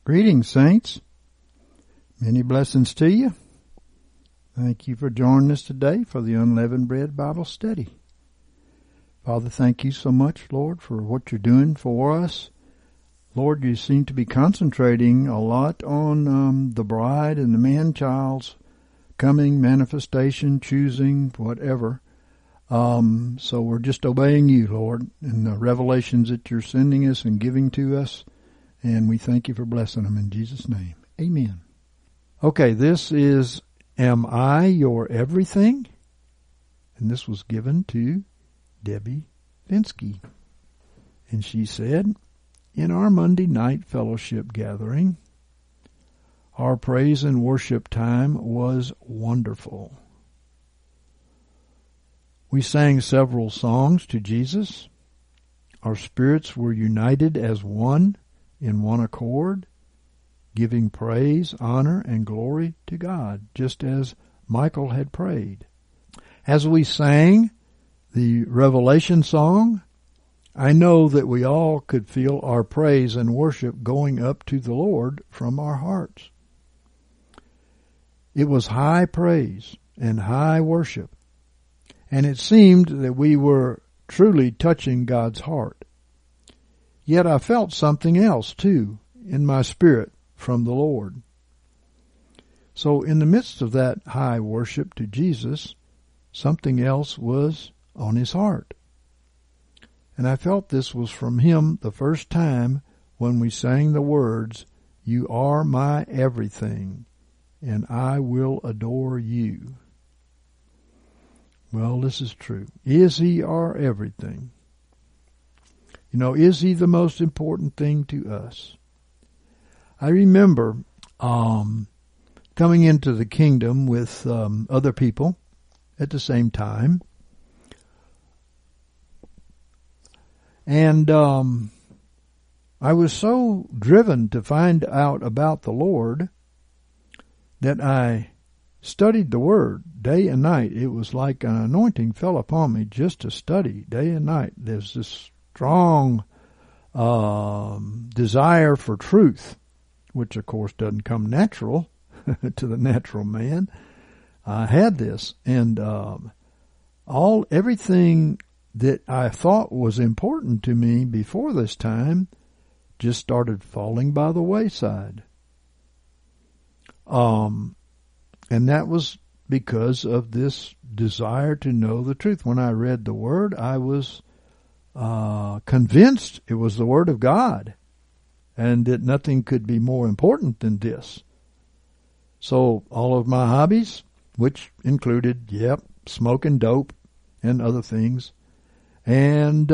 Greetings, saints. Many blessings to you. Thank you for joining us today for the Unleavened Bread Bible Study. Father, thank you so much, Lord, for what you're doing for us. Lord, you seem to be concentrating a lot on the bride and the man-child's coming, manifestation, choosing, whatever. So we're just obeying you, Lord, in the revelations that you're sending us and giving to us. And we thank you for blessing them in Jesus' name. Amen. Okay, this is Am I Your Everything? And this was given to Debbie Finsky. And she said, in our Monday night fellowship gathering, our praise and worship time was wonderful. We sang several songs to Jesus. Our spirits were united as one, in one accord, giving praise, honor, and glory to God, just as Michael had prayed. As we sang the Revelation song, I know that we all could feel our praise and worship going up to the Lord from our hearts. It was high praise and high worship, and it seemed that we were truly touching God's heart. Yet I felt something else, too, in my spirit from the Lord. So in the midst of that high worship to Jesus, something else was on his heart. And I felt this was from him the first time when we sang the words, "You are my everything, and I will adore you." Well, this is true. Is he our everything? You know, is he the most important thing to us? I remember coming into the kingdom with other people at the same time. And I was so driven to find out about the Lord that I studied the Word day and night. It was like an anointing fell upon me just to study day and night. There's this strong desire for truth, which of course doesn't come natural to the natural man. I had this, and everything that I thought was important to me before this time just started falling by the wayside. And that was because of this desire to know the truth. When I read the Word, I was convinced it was the Word of God and that nothing could be more important than this. So all of my hobbies, which included, smoking dope and other things, and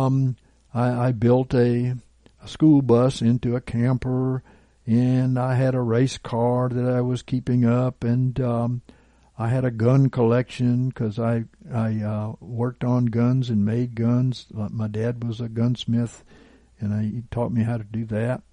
I built a school bus into a camper, and I had a race car that I was keeping up, and I had a gun collection because I worked on guns and made guns. My dad was a gunsmith, and he taught me how to do that.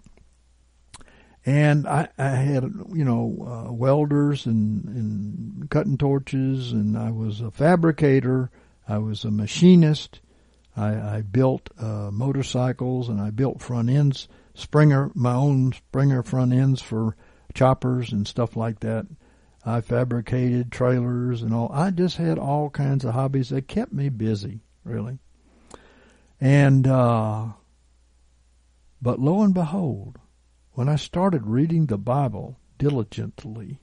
And I had, welders and cutting torches, and I was a fabricator. I was a machinist. I built motorcycles, and I built front ends, my own Springer front ends for choppers and stuff like that. I fabricated trailers and all. I just had all kinds of hobbies that kept me busy, really. And, but lo and behold, when I started reading the Bible diligently,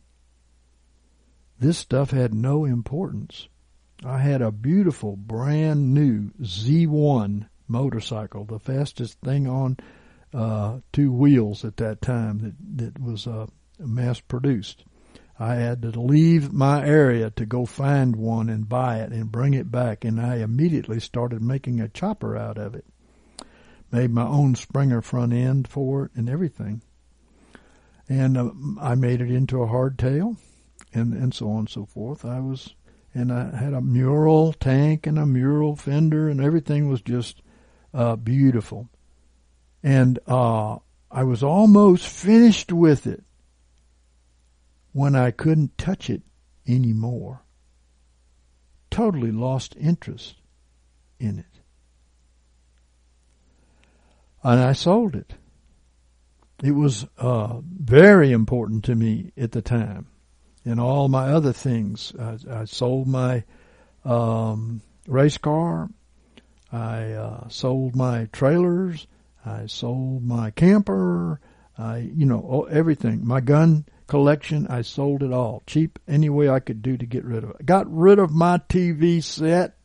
this stuff had no importance. I had a beautiful brand new Z1 motorcycle, the fastest thing on two wheels at that time that was mass produced. I had to leave my area to go find one and buy it and bring it back, and I immediately started making a chopper out of it. Made my own Springer front end for it and everything. And I made it into a hardtail and so on and so forth. I had a mural tank and a mural fender, and everything was just beautiful. And I was almost finished with it when I couldn't touch it anymore. Totally lost interest in it. And I sold it. It was very important to me at the time. And all my other things. I sold my race car. I sold my trailers. I sold my camper. Everything. My gun collection, I sold it all. Cheap, any way I could do to get rid of it. Got rid of my TV set.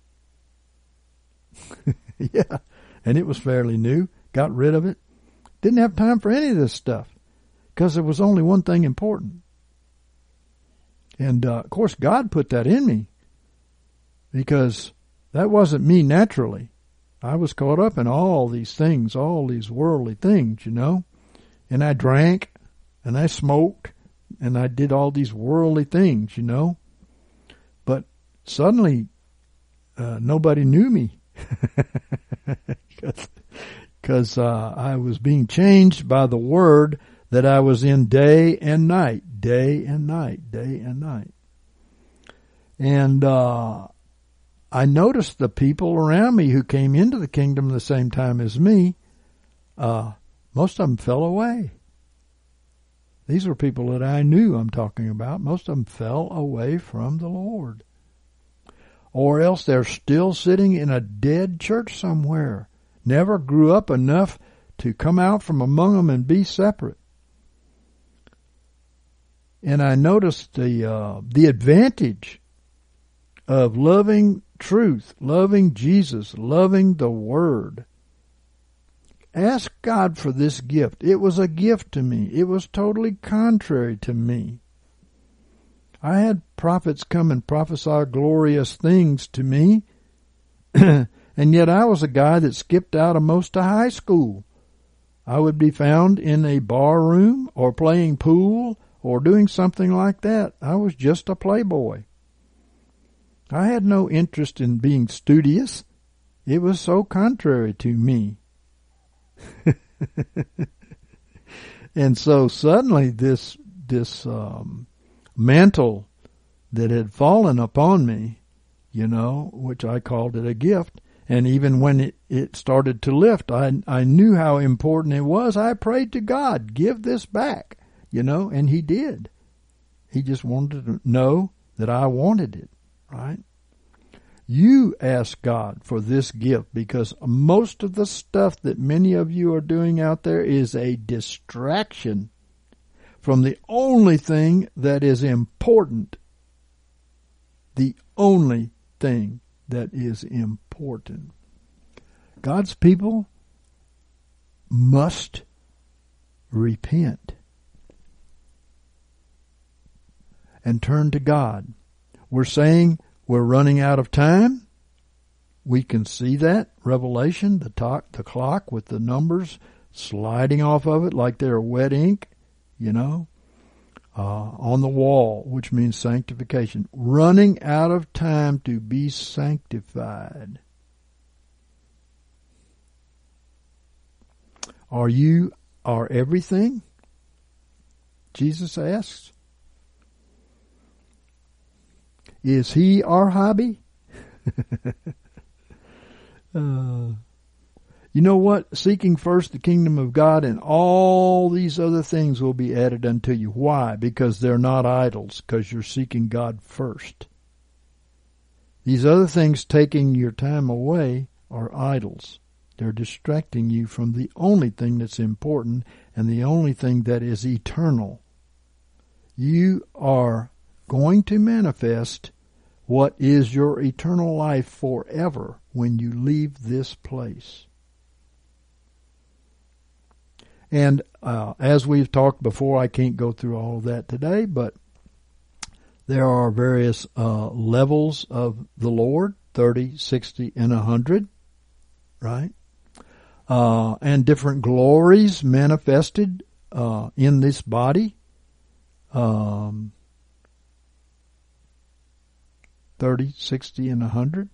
Yeah, and it was fairly new. Got rid of it. Didn't have time for any of this stuff because there was only one thing important. And, of course, God put that in me because that wasn't me naturally. I was caught up in all these things, all these worldly things, And I drank and I smoked and I did all these worldly things, But suddenly nobody knew me because I was being changed by the word that I was in day and night, day and night, day and night. And I noticed the people around me who came into the kingdom the same time as me, most of them fell away. These were people that I knew I'm talking about. Most of them fell away from the Lord. Or else they're still sitting in a dead church somewhere. Never grew up enough to come out from among them and be separate. And I noticed the advantage of loving truth, loving Jesus, loving the Word. Ask God for this gift. It was a gift to me. It was totally contrary to me. I had prophets come and prophesy glorious things to me, and yet I was a guy that skipped out of most of high school. I would be found in a bar room or playing pool or doing something like that. I was just a playboy. I had no interest in being studious. It was so contrary to me. And so suddenly this mantle that had fallen upon me, which I called it a gift, and even when it started to lift, I knew how important it was. I prayed to God, give this back, and He did. He just wanted to know that I wanted it, right? You ask God for this gift because most of the stuff that many of you are doing out there is a distraction from the only thing that is important. The only thing that is important. God's people must repent and turn to God. We're saying we're running out of time. We can see that. Revelation, the clock with the numbers sliding off of it like they're wet ink, on the wall, which means sanctification. Running out of time to be sanctified. Are you our everything? Jesus asks. Is He our hobby? You know what? Seeking first the kingdom of God and all these other things will be added unto you. Why? Because they're not idols, because you're seeking God first. These other things taking your time away are idols. They're distracting you from the only thing that's important and the only thing that is eternal. You are going to manifest what is your eternal life forever when you leave this place. And as we've talked before, I can't go through all of that today, but there are various levels of the Lord, 30, 60, and 100, right? And different glories manifested in this body. 30, 60, and 100.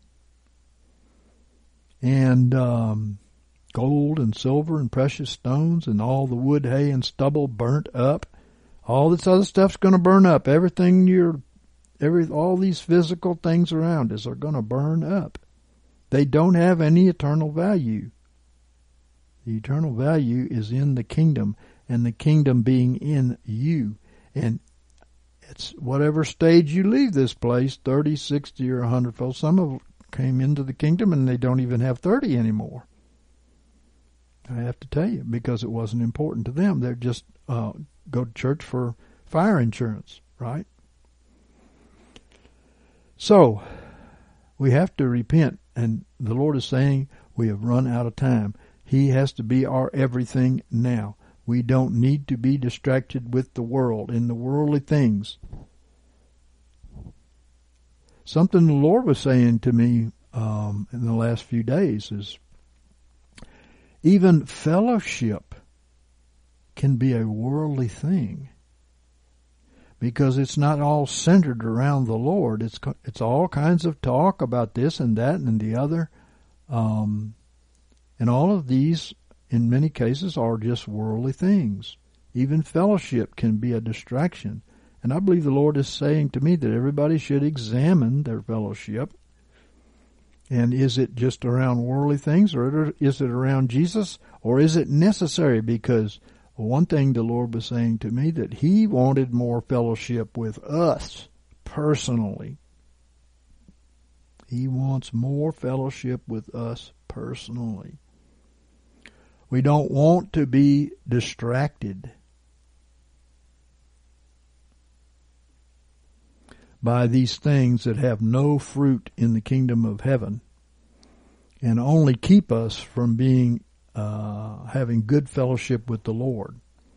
And gold and silver and precious stones and all the wood, hay, and stubble burnt up. All this other stuff's going to burn up. All these physical things around us are going to burn up. They don't have any eternal value. The eternal value is in the kingdom, and the kingdom being in you. And it's whatever stage you leave this place, 30, 60, or 100-fold. Some of them came into the kingdom and they don't even have 30 anymore. I have to tell you, because it wasn't important to them. They're just go to church for fire insurance, right? So we have to repent, and the Lord is saying we have run out of time. He has to be our everything now. We don't need to be distracted with the world and the worldly things. Something the Lord was saying to me in the last few days is, even fellowship can be a worldly thing, because it's not all centered around the Lord. It's all kinds of talk about this and that and the other, and all of these, in many cases, are just worldly things. Even fellowship can be a distraction, and I believe the Lord is saying to me that everybody should examine their fellowship. And is it just around worldly things, or is it around Jesus, or is it necessary? Because one thing the Lord was saying to me, that He wanted more fellowship with us personally. He wants more fellowship with us personally. We don't want to be distracted by these things that have no fruit in the kingdom of heaven, and only keep us from being having good fellowship with the Lord.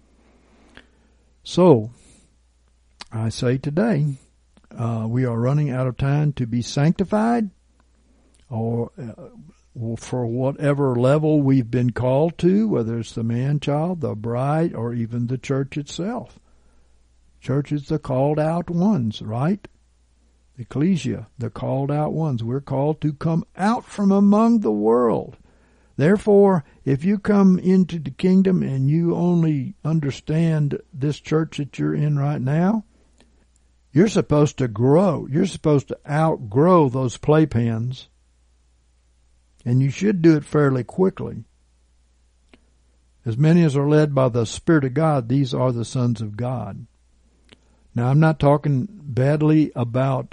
So, I say today, we are running out of time to be sanctified, or for whatever level we've been called to, whether it's the man child, the bride, or even the church itself. Church is the called out ones, right? Ecclesia, the called out ones. We're called to come out from among the world. Therefore, if you come into the kingdom and you only understand this church that you're in right now, you're supposed to grow. You're supposed to outgrow those playpens, and you should do it fairly quickly. As many as are led by the Spirit of God, these are the sons of God. Now, I'm not talking badly about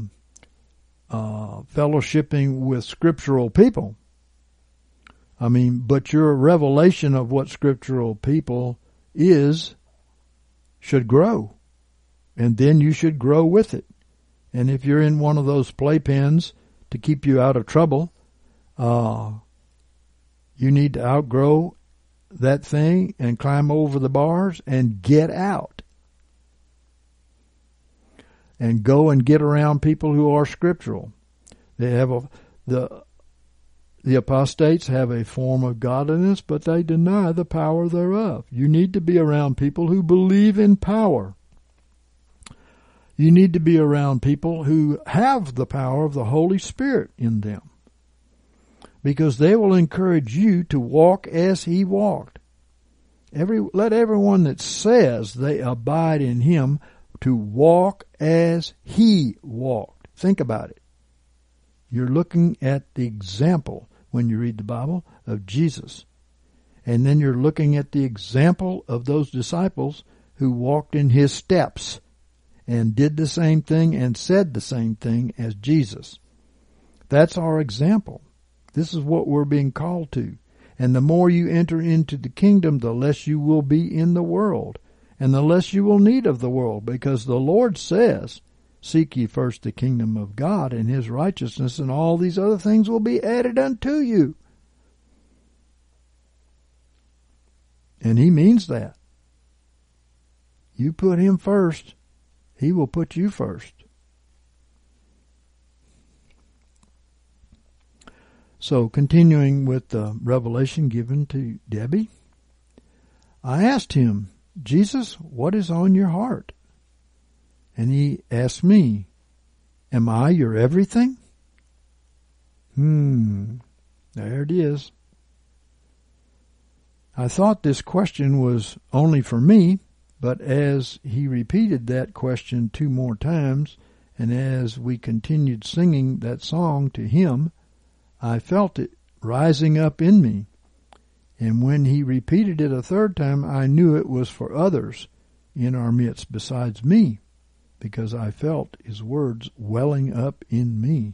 fellowshipping with scriptural people. I mean, but your revelation of what scriptural people is should grow. And then you should grow with it. And if you're in one of those playpens to keep you out of trouble, you need to outgrow that thing and climb over the bars and get out. And go and get around people who are scriptural. They have the apostates have a form of godliness, but they deny the power thereof. You need to be around people who believe in power. You need to be around people who have the power of the Holy Spirit in them, because they will encourage you to walk as He walked. Let everyone that says they abide in Him to walk as He walked. Think about it. You're looking at the example, when you read the Bible, of Jesus. And then you're looking at the example of those disciples who walked in His steps and did the same thing and said the same thing as Jesus. That's our example. This is what we're being called to. And the more you enter into the kingdom, the less you will be in the world, and the less you will need of the world, because the Lord says, seek ye first the kingdom of God and His righteousness, and all these other things will be added unto you. And He means that. You put Him first, He will put you first. So, continuing with the revelation given to Debbie, I asked him, Jesus, what is on your heart? And he asked me, am I your everything? There it is. I thought this question was only for me, but as he repeated that question 2 more times, and as we continued singing that song to him, I felt it rising up in me. And when he repeated it a third time, I knew it was for others in our midst besides me, because I felt his words welling up in me.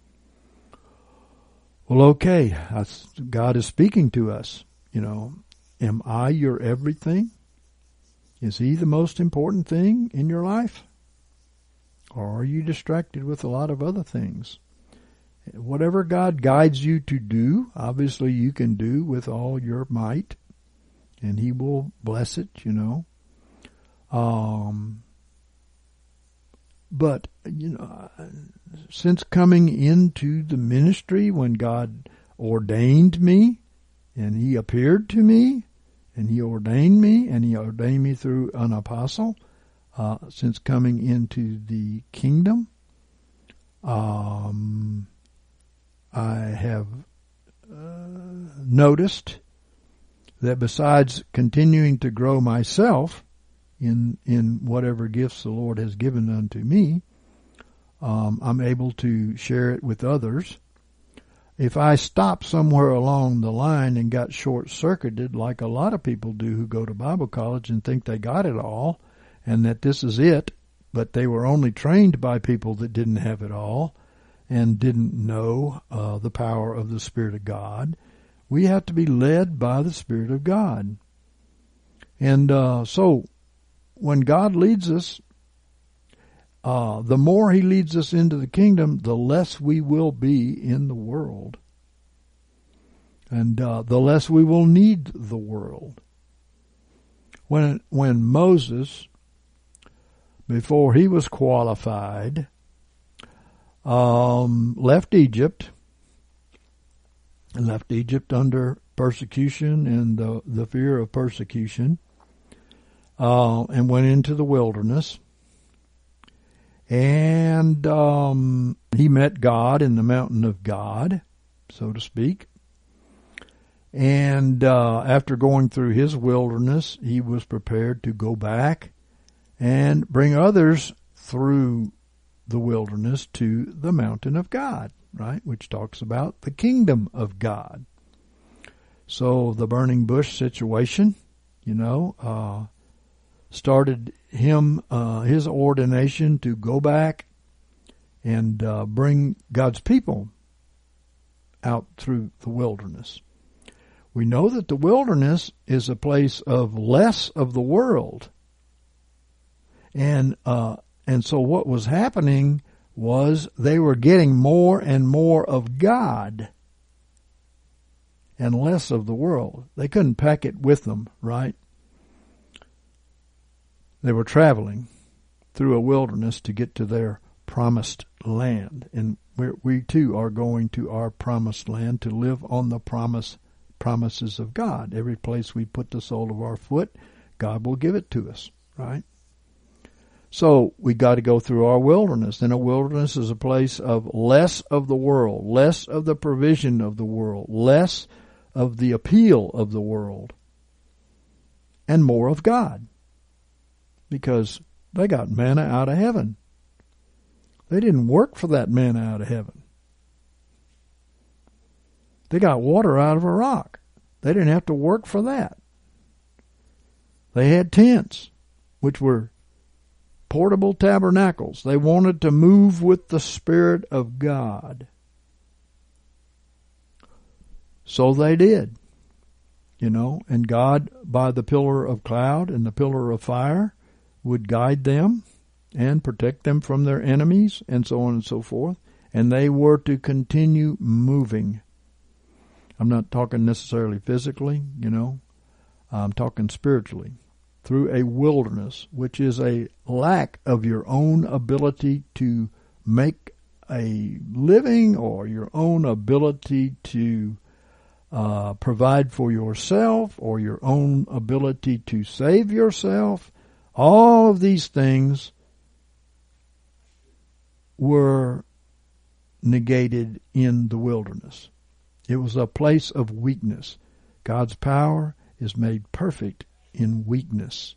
Well, okay, God is speaking to us. Am I your everything? Is he the most important thing in your life? Or are you distracted with a lot of other things? Whatever God guides you to do, obviously you can do with all your might, and he will bless it, But, since coming into the ministry, when God ordained me, and he appeared to me, and he ordained me through an apostle, since coming into the kingdom, I have noticed that besides continuing to grow myself in whatever gifts the Lord has given unto me, I'm able to share it with others. If I stopped somewhere along the line and got short-circuited, like a lot of people do who go to Bible college and think they got it all and that this is it, but they were only trained by people that didn't have it all and didn't know the power of the Spirit of God, we have to be led by the Spirit of God. And so when God leads us, the more he leads us into the kingdom, the less we will be in the world. And the less we will need the world. When Moses, before he was qualified, left Egypt under persecution and the fear of persecution, and went into the wilderness. And he met God in the mountain of God, so to speak. And after going through his wilderness, he was prepared to go back and bring others through the wilderness to the mountain of God, right? Which talks about the kingdom of God. So the burning bush situation, started him, his ordination to go back and bring God's people out through the wilderness. We know that the wilderness is a place of less of the world. And so what was happening was they were getting more and more of God and less of the world. They couldn't pack it with them, right? They were traveling through a wilderness to get to their promised land. And we too are going to our promised land to live on the promises of God. Every place we put the sole of our foot, God will give it to us, right? So we got to go through our wilderness. And a wilderness is a place of less of the world, less of the provision of the world, less of the appeal of the world, and more of God. Because they got manna out of heaven. They didn't work for that manna out of heaven. They got water out of a rock. They didn't have to work for that. They had tents, which were portable tabernacles. They wanted to move with the Spirit of God. So they did. And God, by the pillar of cloud and the pillar of fire, would guide them and protect them from their enemies and so on and so forth. And they were to continue moving. I'm not talking necessarily physically, I'm talking spiritually. Through a wilderness, which is a lack of your own ability to make a living or your own ability to provide for yourself or your own ability to save yourself. All of these things were negated in the wilderness. It was a place of weakness. God's power is made perfect in weakness.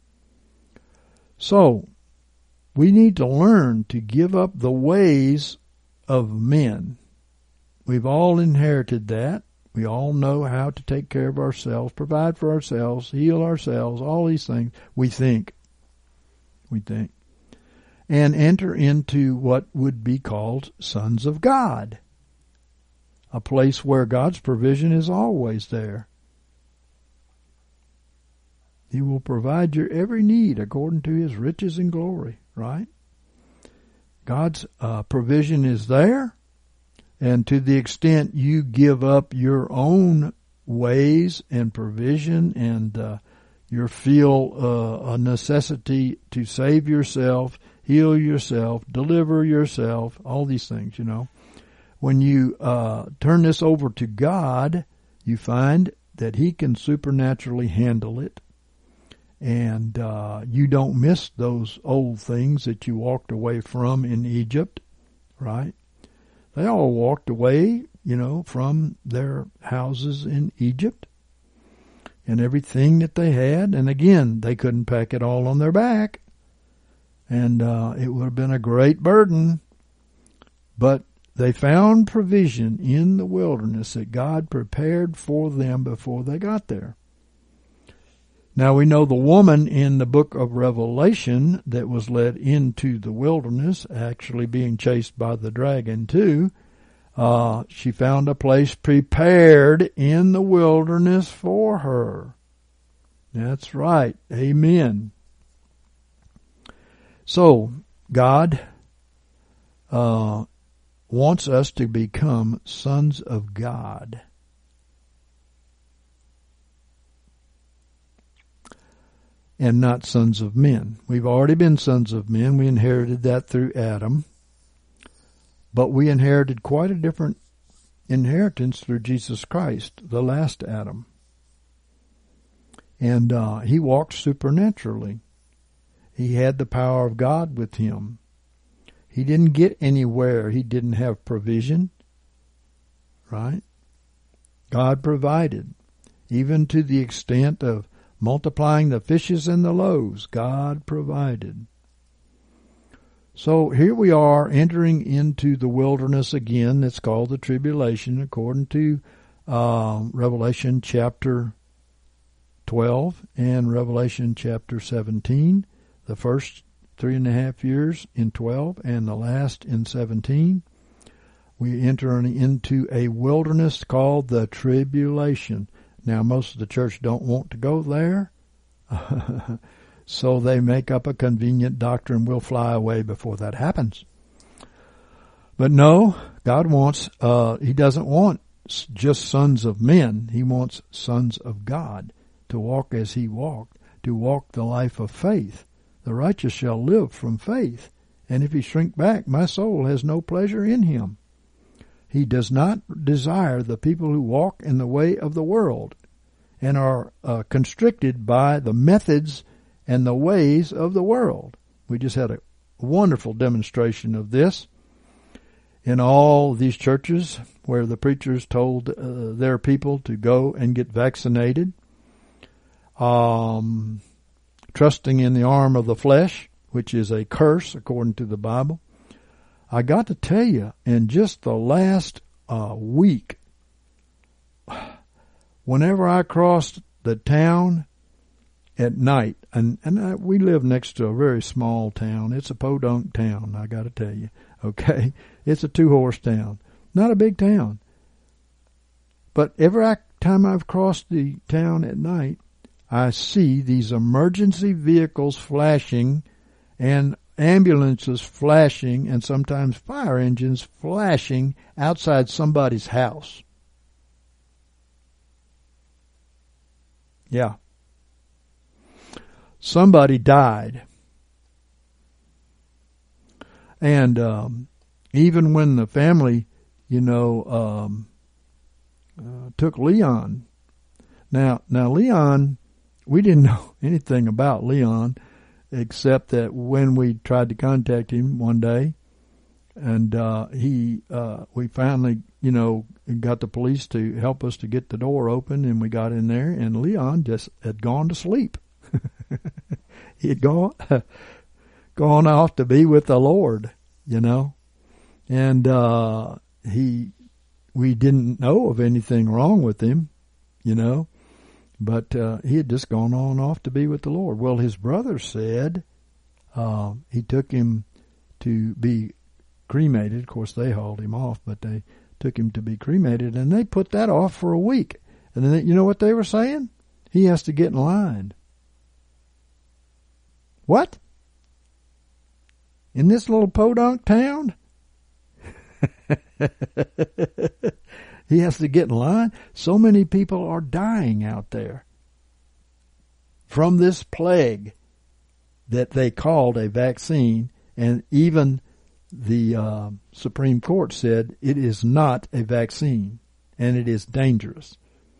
So, we need to learn to give up the ways of men. We've all inherited that. We all know how to take care of ourselves, provide for ourselves, heal ourselves, all these things. We think. And enter into what would be called sons of God, a place where God's provision is always there. He will provide your every need according to His riches and glory, right? God's provision is there, and to the extent you give up your own ways and provision and you feel a necessity to save yourself, heal yourself, deliver yourself, all these things, When you turn this over to God, you find that He can supernaturally handle it. And you don't miss those old things that you walked away from in Egypt, right? They all walked away, from their houses in Egypt and everything that they had. And again, they couldn't pack it all on their back. And it would have been a great burden. But they found provision in the wilderness that God prepared for them before they got there. Now we know the woman in the book of Revelation that was led into the wilderness, actually being chased by the dragon too, she found a place prepared in the wilderness for her. That's right. Amen. So, God wants us to become sons of God. And not sons of men. We've already been sons of men. We inherited that through Adam. But we inherited quite a different inheritance through Jesus Christ, the last Adam. And He walked supernaturally. He had the power of God with Him. He didn't get anywhere He didn't have provision. Right? God provided. Even to the extent of multiplying the fishes and the loaves, God provided. So here we are entering into the wilderness again. That's called the tribulation, according to Revelation chapter 12 and Revelation chapter 17. The first 3.5 years in 12 and the last in 17. We enter into a wilderness called the tribulation. Now, most of the church don't want to go there, so they make up a convenient doctrine. We'll fly away before that happens. But no, God wants, He doesn't want just sons of men. He wants sons of God to walk as He walked, to walk the life of faith. The righteous shall live from faith, and if he shrink back, my soul has no pleasure in him. He does not desire the people who walk in the way of the world and are constricted by the methods and the ways of the world. We just had a wonderful demonstration of this in all these churches where the preachers told their people to go and get vaccinated, trusting in the arm of the flesh, which is a curse according to the Bible. I got to tell you, in just the last week, whenever I crossed the town at night, and we live next to a very small town. It's a podunk town, I got to tell you. Okay, it's a 2-horse town, not a big town. But every time I've crossed the town at night, I see these emergency vehicles flashing and ambulances flashing and sometimes fire engines flashing outside somebody's house. Yeah. Somebody died. And even when the family, took Leon. Now Leon, we didn't know anything about Leon except that when we tried to contact him one day, and we finally, got the police to help us to get the door open, and we got in there, and Leon just had gone to sleep. He had gone off to be with the Lord, and he we didn't know of anything wrong with him, you know, but he had just gone on off to be with the Lord. Well, his brother said he took him to be cremated. Of course, they hauled him off, but they took him to be cremated, and they put that off for a week. And then, you know what they were saying? He has to get in line. What? In this little podunk town? He has to get in line? So many people are dying out there from this plague that they called a vaccine, and even the Supreme Court said it is not a vaccine, and it is dangerous.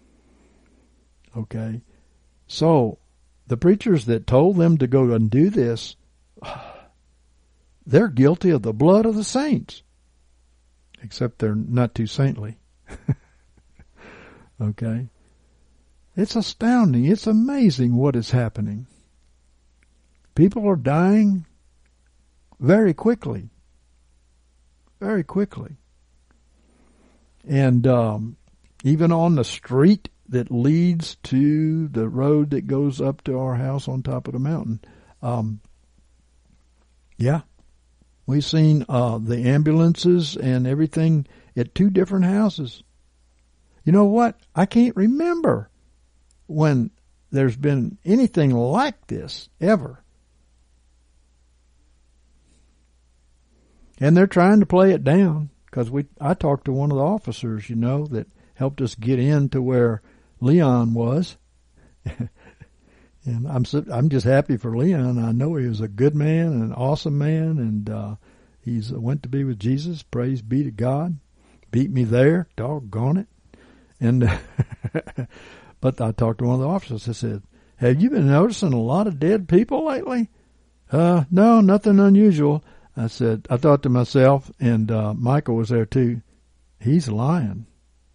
Okay? So, the preachers that told them to go and do this, they're guilty of the blood of the saints. Except they're not too saintly. Okay? It's astounding. It's amazing what is happening. People are dying very quickly. Very quickly. And even on the street that leads to the road that goes up to our house on top of the mountain, yeah, we've seen the ambulances and everything at 2 different houses. You know what? I can't remember when there's been anything like this ever. And they're trying to play it down, because I talked to one of the officers, you know, that helped us get into where Leon was. And I'm just happy for Leon. I know he was a good man and an awesome man, and he's went to be with Jesus. Praise be to God. Beat me there, doggone it. And but I talked to one of the officers. I said, "Have you been noticing a lot of dead people lately?" No, nothing unusual. I said, I thought to myself, and Michael was there too, he's lying.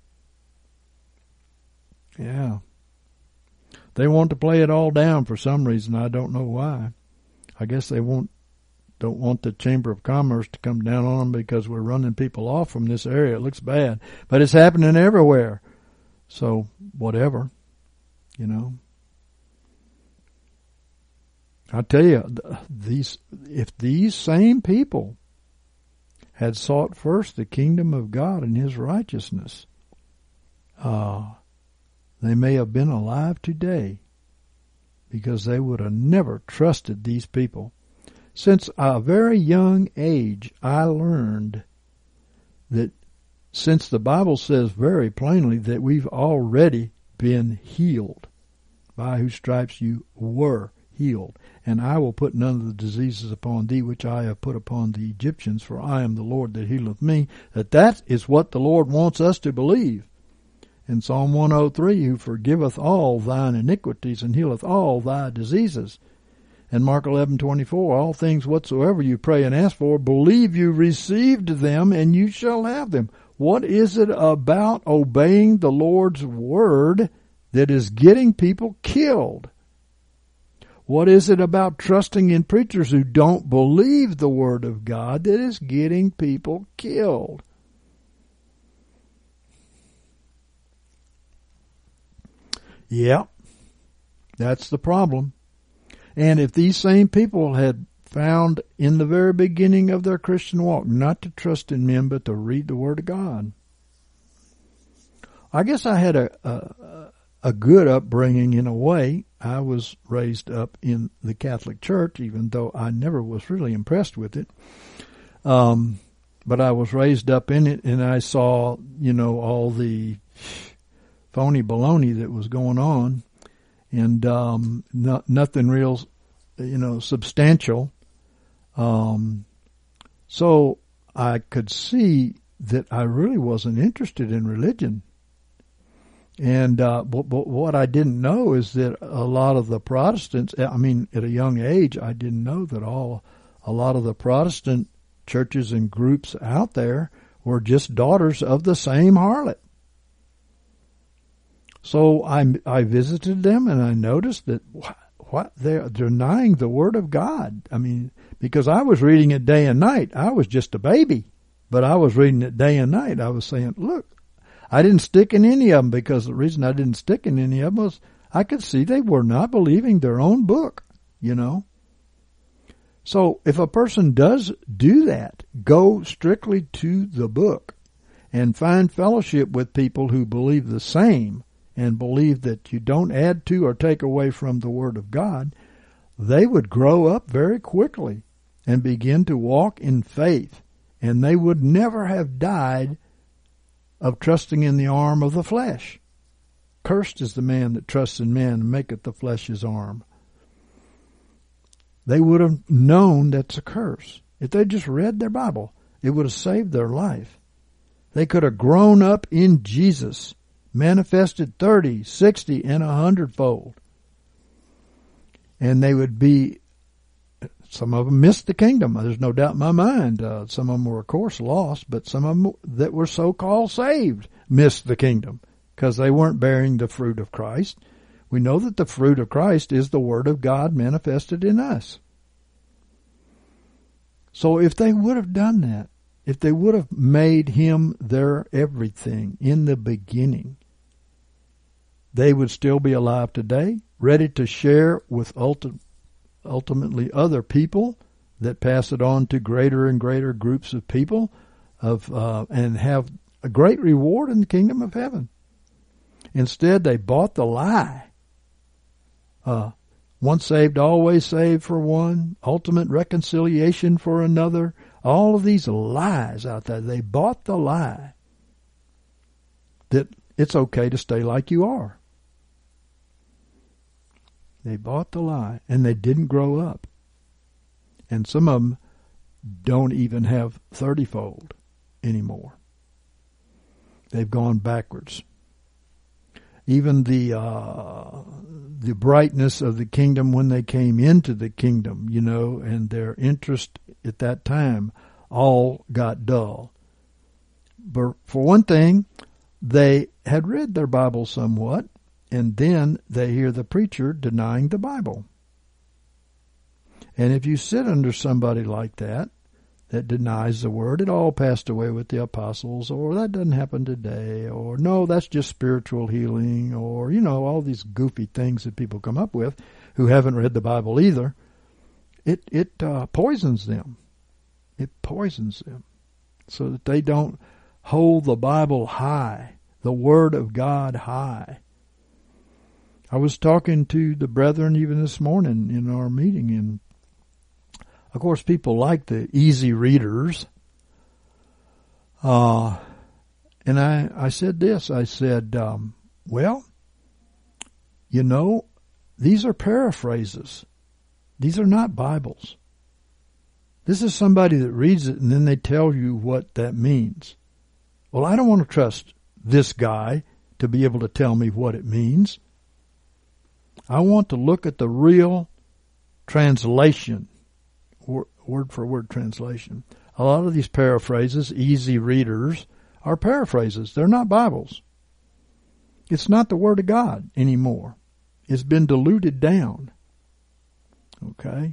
Yeah. They want to play it all down for some reason. I don't know why. I guess they don't want the Chamber of Commerce to come down on them because we're running people off from this area. It looks bad. But it's happening everywhere. So, whatever, you know. I tell you, if these same people had sought first the kingdom of God and His righteousness, they may have been alive today, because they would have never trusted these people. Since a very young age, I learned that since the Bible says very plainly that we've already been healed, by whose stripes you were healed, and I will put none of the diseases upon thee which I have put upon the Egyptians, for I am the Lord that healeth me, that is what the Lord wants us to believe. In Psalm 103, who forgiveth all thine iniquities and healeth all thy diseases. And Mark 11:24, all things whatsoever you pray and ask for, believe you received them, and you shall have them. What is it about obeying the Lord's word that is getting people killed? What is it about trusting in preachers who don't believe the word of God that is getting people killed? Yeah, that's the problem. And if these same people had found in the very beginning of their Christian walk not to trust in men but to read the Word of God. I guess I had a good upbringing in a way. I was raised up in the Catholic Church, even though I never was really impressed with it. But I was raised up in it, and I saw, all the phony baloney that was going on, and nothing real, substantial. So I could see that I really wasn't interested in religion. And but what I didn't know is that a lot of the Protestants, at a young age, I didn't know that a lot of the Protestant churches and groups out there were just daughters of the same harlot. So I visited them, and I noticed that what they're denying the Word of God. Because I was reading it day and night. I was just a baby, but I was reading it day and night. I was saying, look, I didn't stick in any of them because the reason I didn't stick in any of them was I could see they were not believing their own book, you know. So if a person does do that, go strictly to the book and find fellowship with people who believe the same and believe that you don't add to or take away from the Word of God, they would grow up very quickly and begin to walk in faith, and they would never have died of trusting in the arm of the flesh. Cursed is the man that trusts in man and maketh the flesh his arm. They would have known that's a curse. If they just read their Bible, it would have saved their life. They could have grown up in Jesus, manifested 30, 60, and 100-fold. And they would be, some of them missed the kingdom. There's no doubt in my mind. Some of them were, of course, lost, but some of them that were so-called saved missed the kingdom because they weren't bearing the fruit of Christ. We know that the fruit of Christ is the Word of God manifested in us. So if they would have done that, if they would have made Him their everything in the beginning, they would still be alive today, ready to share with ultimately other people that pass it on to greater and greater groups of people and have a great reward in the kingdom of heaven. Instead, they bought the lie. Once saved, always saved for one, ultimate reconciliation for another. All of these lies out there. They bought the lie that it's okay to stay like you are. They bought the lie, and they didn't grow up. And some of them don't even have 30-fold anymore. They've gone backwards. Even the brightness of the kingdom when they came into the kingdom, you know, and their interest at that time all got dull. But for one thing, they had read their Bible somewhat, and then they hear the preacher denying the Bible. And if you sit under somebody like that denies the Word, it all passed away with the apostles, or that doesn't happen today, or no, that's just spiritual healing, or, you know, all these goofy things that people come up with who haven't read the Bible either, it poisons them. It poisons them so that they don't hold the Bible high, the Word of God high. I was talking to the brethren even this morning in our meeting, and of course people like the easy readers. And I said this, I said, well, you know, these are paraphrases. These are not Bibles. This is somebody that reads it and then they tell you what that means. Well, I don't want to trust this guy to be able to tell me what it means. I want to look at the real translation, word for word translation. A lot of these paraphrases, easy readers, are paraphrases. They're not Bibles. It's not the Word of God anymore. It's been diluted down. Okay?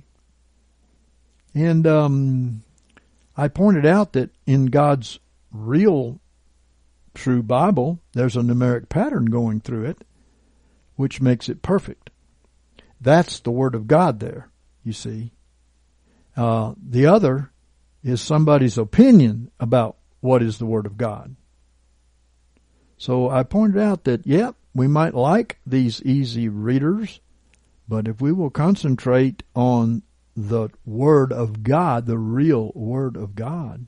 And I pointed out that in God's real, true Bible, there's a numeric pattern going through it, which makes it perfect. That's the Word of God there, you see. The other is somebody's opinion about what is the Word of God. So I pointed out that, we might like these easy readers, but if we will concentrate on the Word of God, the real Word of God,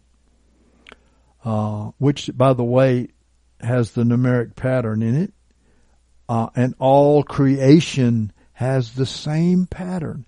which, by the way, has the numeric pattern in it, and all creation has the same pattern.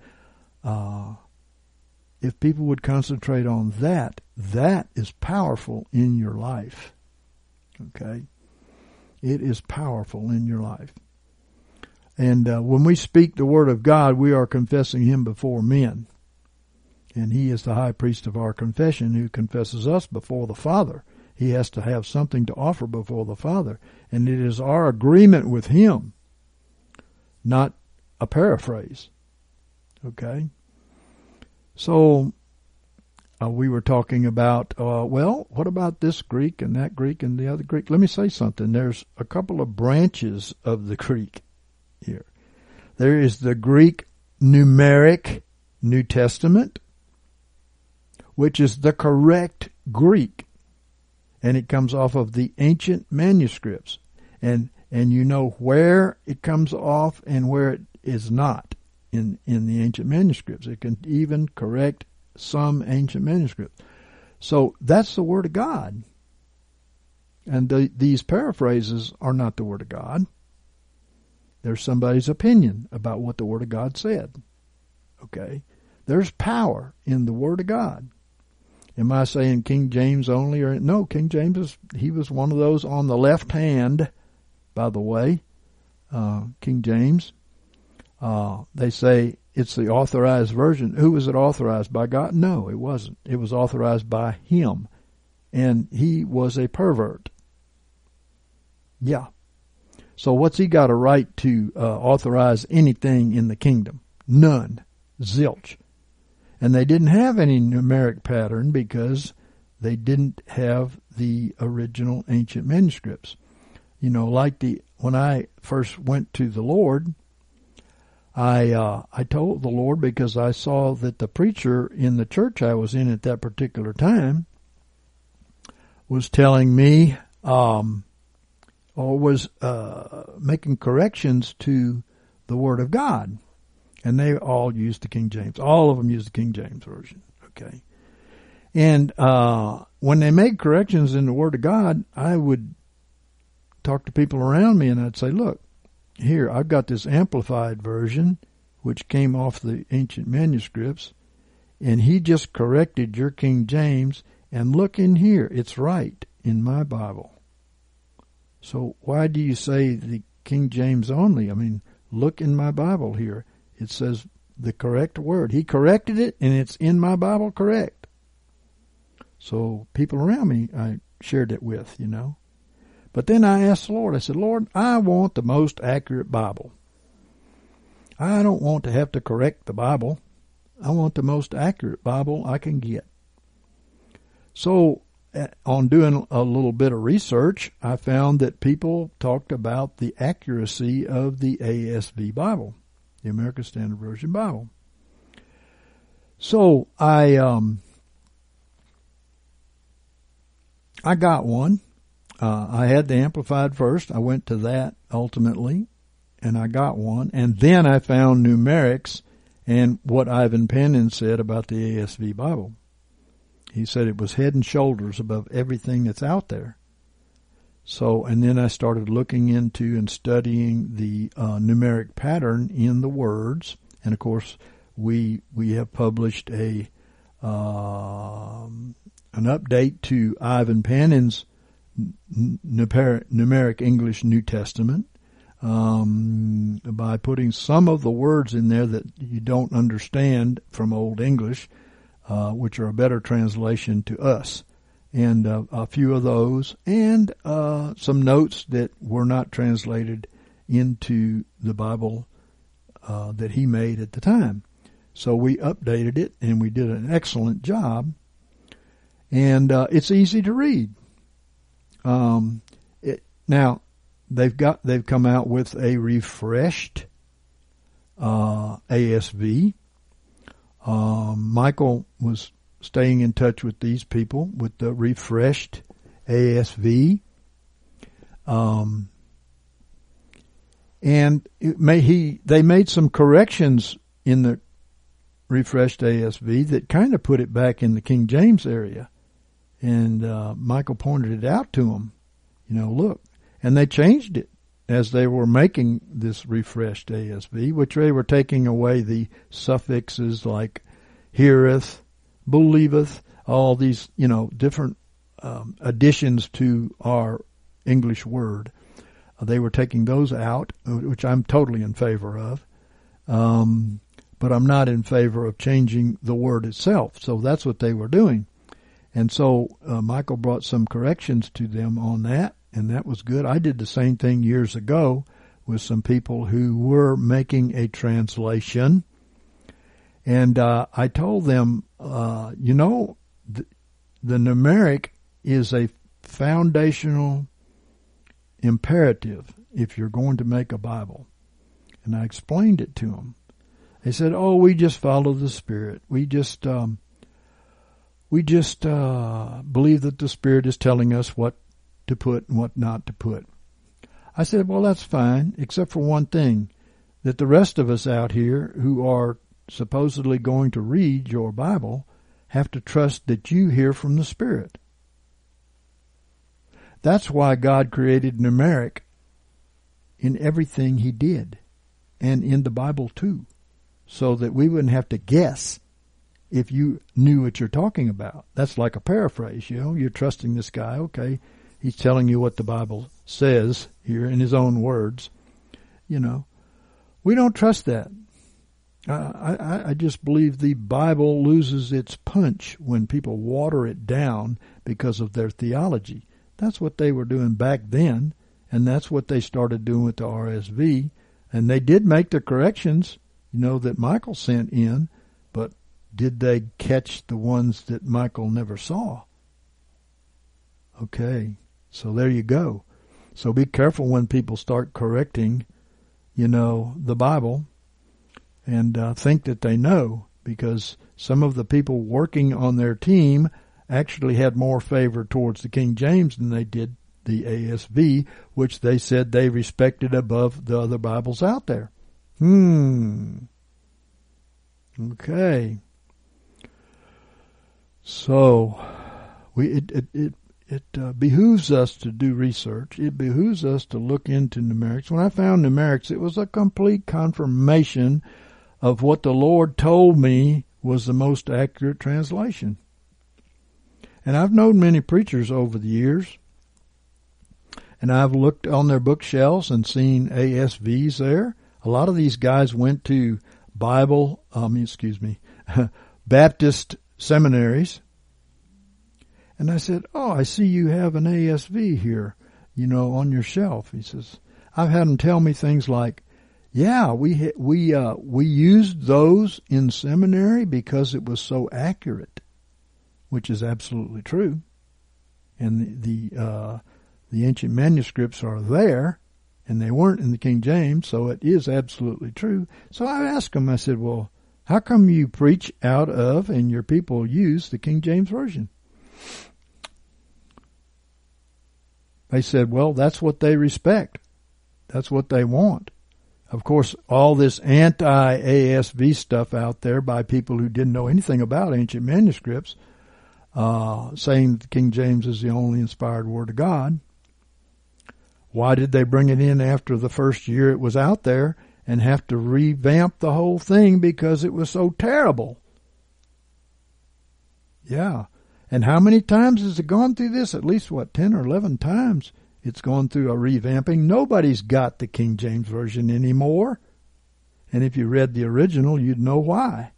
If people would concentrate on that, that is powerful in your life. Okay? It is powerful in your life. And when we speak the Word of God, we are confessing Him before men. And He is the high priest of our confession who confesses us before the Father. He has to have something to offer before the Father. And it is our agreement with Him, not a paraphrase. Okay? So we were talking about, well, what about this Greek and that Greek and the other Greek? Let me say something. There's a couple of branches of the Greek here. There is the Greek numeric New Testament, which is the correct Greek, and it comes off of the ancient manuscripts, and you know where it comes off and where it is not in the ancient manuscripts. It can even correct some ancient manuscripts. So that's the Word of God. And these paraphrases are not the Word of God. They're somebody's opinion about what the Word of God said. Okay? There's power in the Word of God. Am I saying King James only? Or no, King James, he was one of those on the left hand, by the way, King James. They say it's the authorized version. Who was it authorized by? God? No, it wasn't. It was authorized by him. And he was a pervert. Yeah. So what's he got a right to authorize anything in the kingdom? None. Zilch. And they didn't have any numeric pattern because they didn't have the original ancient manuscripts. You know, like when I first went to the Lord, I told the Lord, because I saw that the preacher in the church I was in at that particular time was telling me, or was making corrections to the Word of God. And they all used the King James. All of them used the King James Version. Okay. And when they made corrections in the Word of God, I would talk to people around me and I'd say, look, here, I've got this amplified version, which came off the ancient manuscripts, and he just corrected your King James, and look in here, it's right in my Bible. So why do you say the King James only? I mean, look in my Bible here. It says the correct word. He corrected it, and it's in my Bible correct. So people around me, I shared it with, you know. But then I asked the Lord, I said, Lord, I want the most accurate Bible. I don't want to have to correct the Bible. I want the most accurate Bible I can get. So on doing a little bit of research, I found that people talked about the accuracy of the ASV Bible, the American Standard Version Bible. So I got one. I had the Amplified first. I went to that ultimately, and I got one. And then I found numerics and what Ivan Panin said about the ASV Bible. He said it was head and shoulders above everything that's out there. So, and then I started looking into and studying the numeric pattern in the words. And of course, we have published an update to Ivan Panin's numeric English New Testament by putting some of the words in there that you don't understand from Old English, which are a better translation to us, and a few of those, and some notes that were not translated into the Bible that he made at the time. So we updated it, and we did an excellent job, and it's easy to read. Now they've come out with a refreshed ASV. Michael was staying in touch with these people with the refreshed ASV, and they made some corrections in the refreshed ASV that kind of put it back in the King James area. And Michael pointed it out to him, look. And they changed it as they were making this refreshed ASV, which they were taking away the suffixes like heareth, believeth, all these, different additions to our English word. They were taking those out, which I'm totally in favor of. But I'm not in favor of changing the word itself. So that's what they were doing. And so Michael brought some corrections to them on that, and that was good. I did the same thing years ago with some people who were making a translation. And I told them, the numeric is a foundational imperative if you're going to make a Bible. And I explained it to them. They said, "Oh, we just follow the Spirit. We just believe that the Spirit is telling us what to put and what not to put." I said, "Well, that's fine, except for one thing, that the rest of us out here who are supposedly going to read your Bible have to trust that you hear from the Spirit. That's why God created numeric in everything He did, and in the Bible too, so that we wouldn't have to guess if you knew what you're talking about. That's like a paraphrase, You're trusting this guy, okay, he's telling you what the Bible says here in his own words. We don't trust that. I just believe the Bible loses its punch when people water it down because of their theology. That's what they were doing back then, and that's what they started doing with the RSV. And they did make the corrections, that Michael sent in, but did they catch the ones that Michael never saw? Okay, so there you go. So be careful when people start correcting, the Bible and think that they know, because some of the people working on their team actually had more favor towards the King James than they did the ASV, which they said they respected above the other Bibles out there. Okay. So it behooves us to do research. It behooves us to look into numerics. When I found numerics, it was a complete confirmation of what the Lord told me was the most accurate translation. And I've known many preachers over the years, and I've looked on their bookshelves and seen ASVs there. A lot of these guys went to Baptist seminaries. And I said, "Oh, I see you have an ASV here, on your shelf." He says, "I've had them tell me things like, yeah, we used those in seminary because it was so accurate," which is absolutely true. And the ancient manuscripts are there, and they weren't in the King James, so it is absolutely true. So I asked them, I said, "Well, how come you preach out of and your people use the King James Version?" They said, "Well, that's what they respect. That's what they want." Of course, all this anti-ASV stuff out there by people who didn't know anything about ancient manuscripts, saying that the King James is the only inspired Word of God. Why did they bring it in after the first year it was out there and have to revamp the whole thing because it was so terrible? Yeah. And how many times has it gone through this? At least, 10 or 11 times it's gone through a revamping. Nobody's got the King James Version anymore. And if you read the original, you'd know why.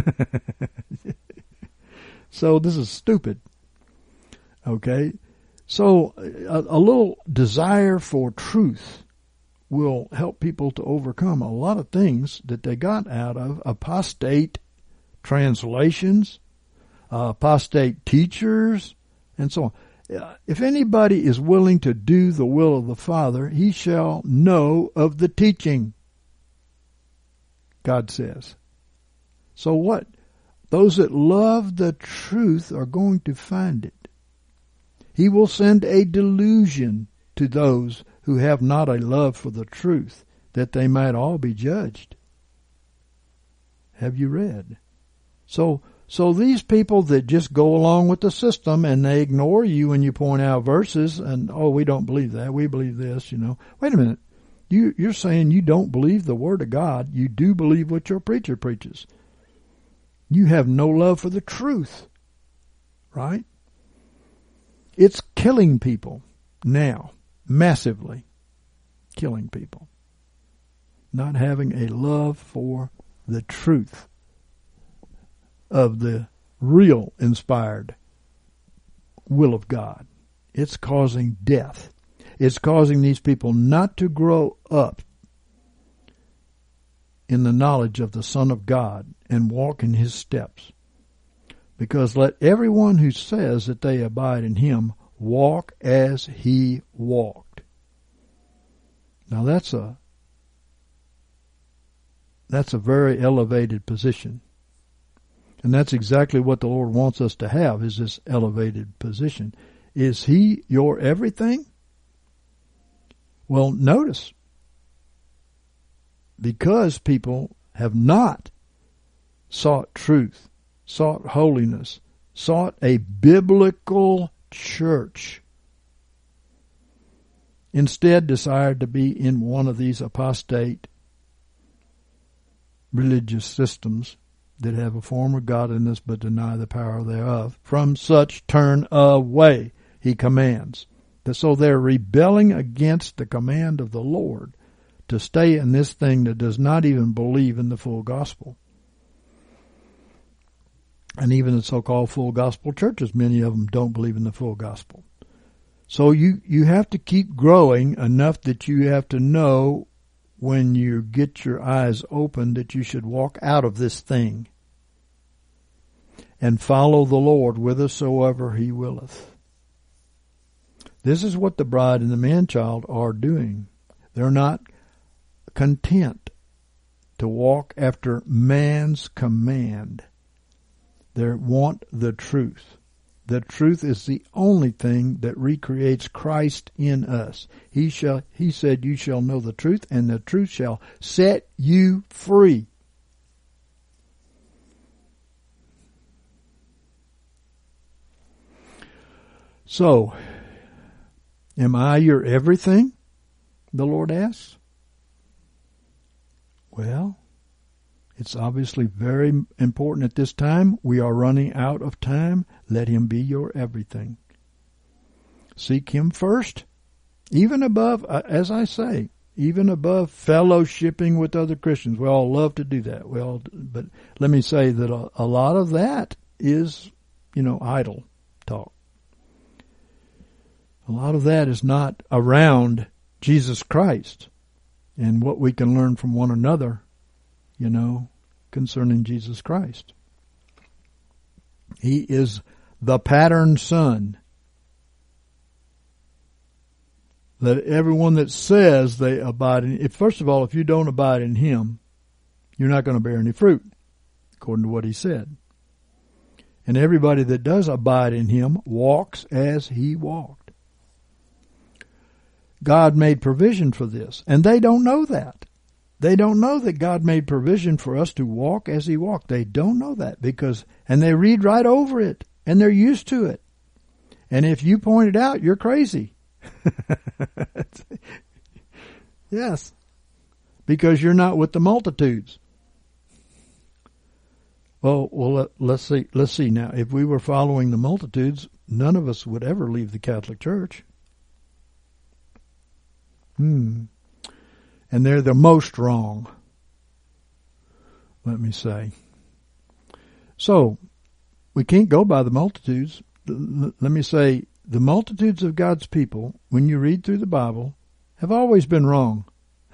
So this is stupid. Okay? So a little desire for truth will help people to overcome a lot of things that they got out of apostate translations, apostate teachers, and so on. If anybody is willing to do the will of the Father, he shall know of the teaching, God says. So what? Those that love the truth are going to find it. He will send a delusion to those who have not a love for the truth, that they might all be judged. Have you read? So these people that just go along with the system and they ignore you when you point out verses and, "Oh, we don't believe that. We believe this, Wait a minute. You're saying you don't believe the Word of God. You do believe what your preacher preaches. You have no love for the truth, right? It's killing people now, massively killing people. Not having a love for the truth of the real inspired will of God. It's causing death. It's causing these people not to grow up in the knowledge of the Son of God and walk in His steps. Because let everyone who says that they abide in him walk as he walked. Now that's a very elevated position. And that's exactly what the Lord wants us to have, is this elevated position. Is he your everything? Well, notice, because people have not sought truth, sought holiness, sought a biblical church, instead desired to be in one of these apostate religious systems that have a form of godliness but deny the power thereof, from such turn away, he commands. So they're rebelling against the command of the Lord to stay in this thing that does not even believe in the full gospel. And even the so-called full gospel churches, many of them don't believe in the full gospel. So you have to keep growing enough that you have to know when you get your eyes open that you should walk out of this thing and follow the Lord whithersoever he willeth. This is what the bride and the man-child are doing. They're not content to walk after man's command. They want the truth. The truth is the only thing that recreates Christ in us. He said, you shall know the truth, and the truth shall set you free. So, am I your everything? The Lord asks. Well, it's obviously very important at this time. We are running out of time. Let him be your everything. Seek him first, even above, as I say, even above fellowshipping with other Christians. We all love to do that. But let me say that a lot of that is, idle talk. A lot of that is not around Jesus Christ and what we can learn from one another, concerning Jesus Christ. He is the pattern son. Let everyone that says they abide in, first of all, if you don't abide in him, you're not going to bear any fruit, according to what he said. And everybody that does abide in him walks as he walked. God made provision for this, and they don't know that. They don't know that God made provision for us to walk as he walked. They don't know that and they read right over it, and they're used to it. And if you point it out, you're crazy. Yes, because you're not with the multitudes. Well, let's see now. If we were following the multitudes, none of us would ever leave the Catholic Church. And they're the most wrong, let me say. So, we can't go by the multitudes. Let me say, the multitudes of God's people, when you read through the Bible, have always been wrong.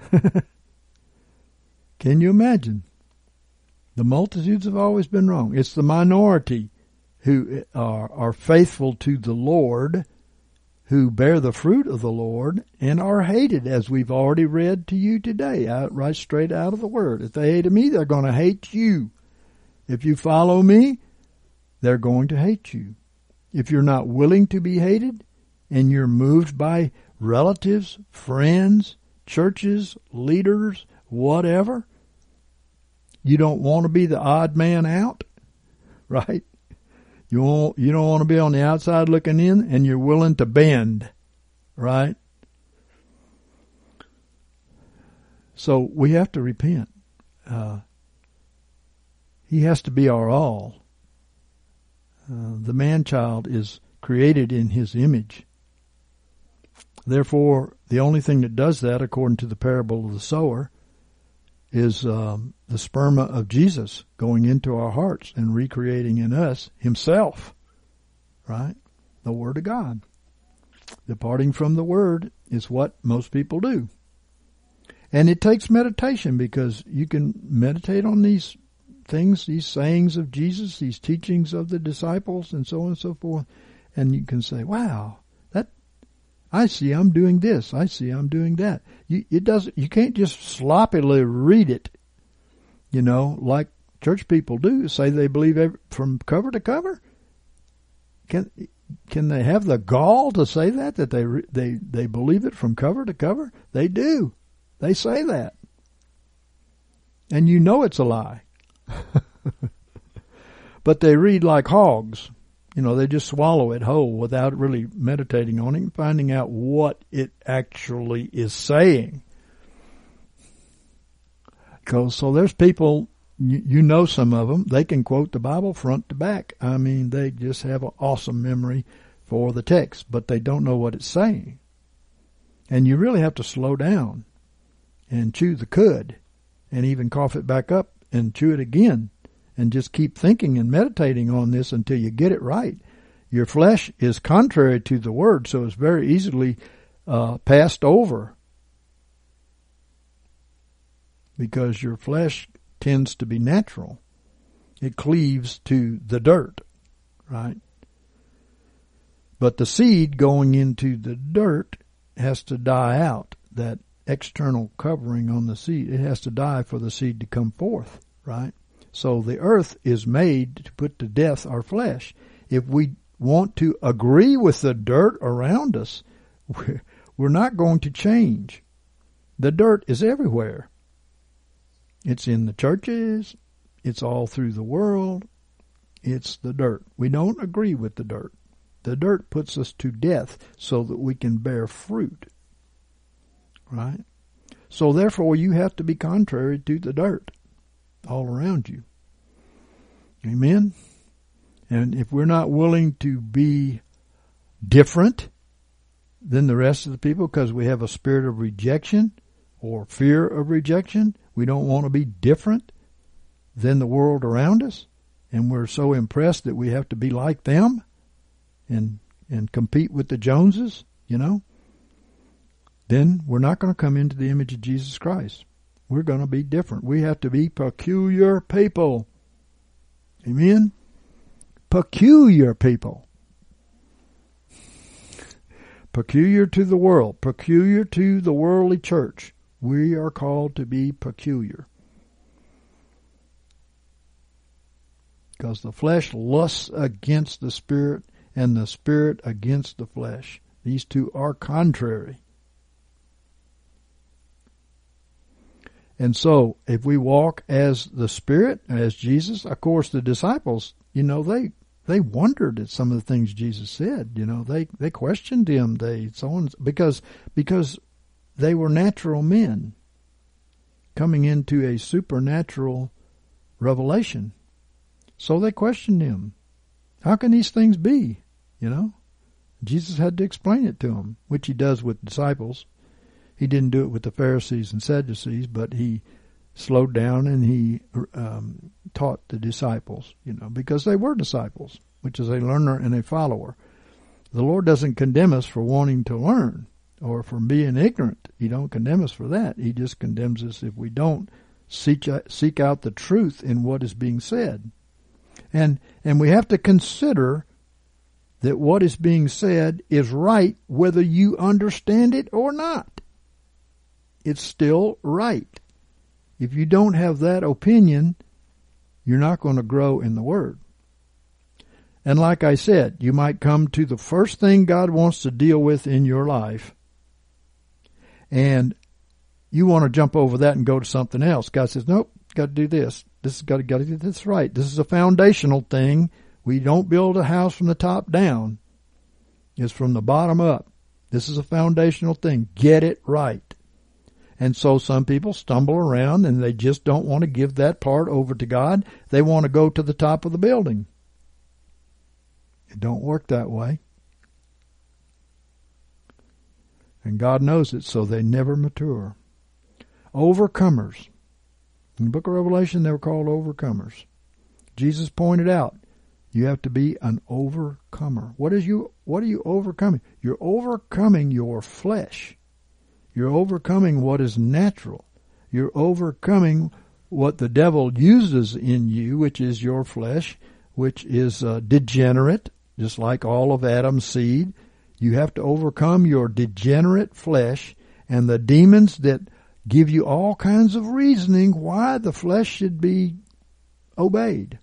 Can you imagine? The multitudes have always been wrong. It's the minority who are faithful to the Lord, who bear the fruit of the Lord and are hated, as we've already read to you today, right straight out of the Word. If they hated me, they're going to hate you. If you follow me, they're going to hate you. If you're not willing to be hated and you're moved by relatives, friends, churches, leaders, whatever, you don't want to be the odd man out, right? You don't want to be on the outside looking in, and you're willing to bend, right? So we have to repent. He has to be our all. The man-child is created in his image. Therefore, the only thing that does that, according to the parable of the sower, is the sperma of Jesus going into our hearts and recreating in us himself, right? The Word of God. Departing from the Word is what most people do. And it takes meditation, because you can meditate on these things, these sayings of Jesus, these teachings of the disciples, and so on and so forth. And you can say, wow, I see I'm doing this. I see I'm doing that. You can't just sloppily read it, like church people do, say they believe from cover to cover. Can they have the gall to say that they believe it from cover to cover? They do. They say that. And it's a lie. But they read like hogs. They just swallow it whole without really meditating on it and finding out what it actually is saying. So there's people, some of them, they can quote the Bible front to back. I mean, they just have an awesome memory for the text, but they don't know what it's saying. And you really have to slow down and chew the cud and even cough it back up and chew it again. And just keep thinking and meditating on this until you get it right. Your flesh is contrary to the word, so it's very easily passed over. Because your flesh tends to be natural. It cleaves to the dirt, right? But the seed going into the dirt has to die out. That external covering on the seed, it has to die for the seed to come forth, right? So the earth is made to put to death our flesh. If we want to agree with the dirt around us, we're not going to change. The dirt is everywhere. It's in the churches. It's all through the world. It's the dirt. We don't agree with the dirt. The dirt puts us to death so that we can bear fruit. Right? So therefore you have to be contrary to the dirt all around you. Amen? And if we're not willing to be different than the rest of the people because we have a spirit of rejection or fear of rejection, we don't want to be different than the world around us, and we're so impressed that we have to be like them and compete with the Joneses, then we're not going to come into the image of Jesus Christ. We're going to be different. We have to be peculiar people. Amen? Peculiar people. Peculiar to the world. Peculiar to the worldly church. We are called to be peculiar. Because the flesh lusts against the spirit and the spirit against the flesh. These two are contrary. And so, if we walk as the Spirit, as Jesus, of course, the disciples, they wondered at some of the things Jesus said. They questioned him. Because they were natural men coming into a supernatural revelation. So they questioned him. How can these things be? Jesus had to explain it to them, which he does with disciples. He didn't do it with the Pharisees and Sadducees, but he slowed down and he taught the disciples, because they were disciples, which is a learner and a follower. The Lord doesn't condemn us for wanting to learn or for being ignorant. He don't condemn us for that. He just condemns us if we don't seek out the truth in what is being said. And we have to consider that what is being said is right whether you understand it or not. It's still right. If you don't have that opinion, you're not going to grow in the Word. And like I said, you might come to the first thing God wants to deal with in your life, and you want to jump over that and go to something else. God says, nope, got to do this. This has got to get this right. This is a foundational thing. We don't build a house from the top down. It's from the bottom up. This is a foundational thing. Get it right. And so some people stumble around and they just don't want to give that part over to God. They want to go to the top of the building. It don't work that way. And God knows it, so they never mature. Overcomers. In the book of Revelation, they were called overcomers. Jesus pointed out, you have to be an overcomer. What are you overcoming? You're overcoming your flesh. You're overcoming what is natural. You're overcoming what the devil uses in you, which is your flesh, which is degenerate, just like all of Adam's seed. You have to overcome your degenerate flesh and the demons that give you all kinds of reasoning why the flesh should be obeyed.